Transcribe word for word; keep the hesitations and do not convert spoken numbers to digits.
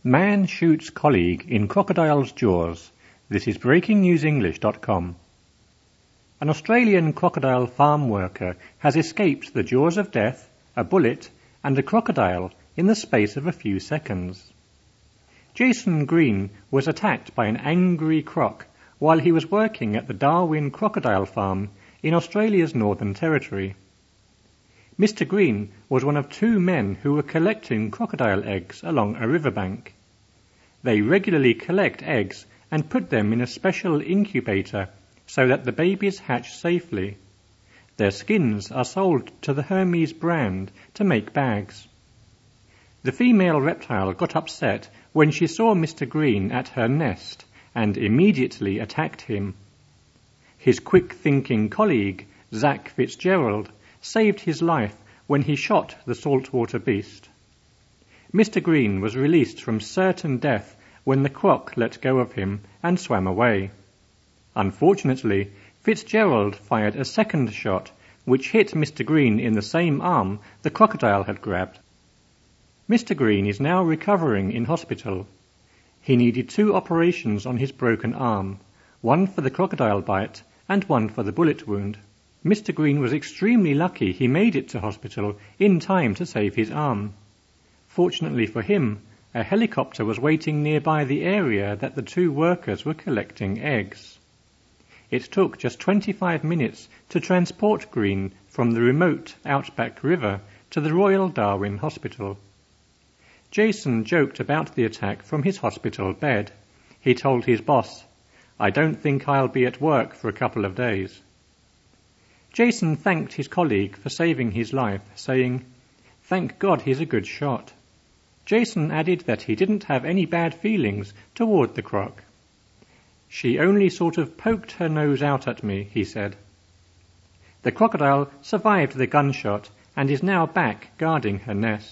Man shoots colleague in crocodile's jaws. This is breaking news english dot com. An Australian crocodile farm worker has escaped the jaws of death, a bullet, and a crocodile in the space of a few seconds. Jason Green was attacked by an angry croc while he was working at the Darwin Crocodile Farm in Australia's Northern Territory. Mister Green was one of two men who were collecting crocodile eggs along a riverbank. They regularly collect eggs and put them in a special incubator so that the babies hatch safely. Their skins are sold to the Hermes brand to make bags. The female reptile got upset when she saw Mister Green at her nest and immediately attacked him. His quick-thinking colleague, Zach Fitzgerald, saved his life when he shot the saltwater beast. Mister Green was released from certain death when the croc let go of him and swam away. Unfortunately, Fitzgerald fired a second shot, which hit Mister Green in the same arm the crocodile had grabbed. Mister Green is now recovering in hospital. He needed two operations on his broken arm, one for the crocodile bite and one for the bullet wound. Mister Green was extremely lucky he made it to hospital in time to save his arm. Fortunately for him, a helicopter was waiting nearby the area that the two workers were collecting eggs. It took just twenty-five minutes to transport Green from the remote Outback River to the Royal Darwin Hospital. Jason joked about the attack from his hospital bed. He told his boss, "I don't think I'll be at work for a couple of days." Jason thanked his colleague for saving his life, saying, "Thank God he's a good shot." Jason added that he didn't have any bad feelings toward the croc. "She only sort of poked her nose out at me," he said. The crocodile survived the gunshot and is now back guarding her nest.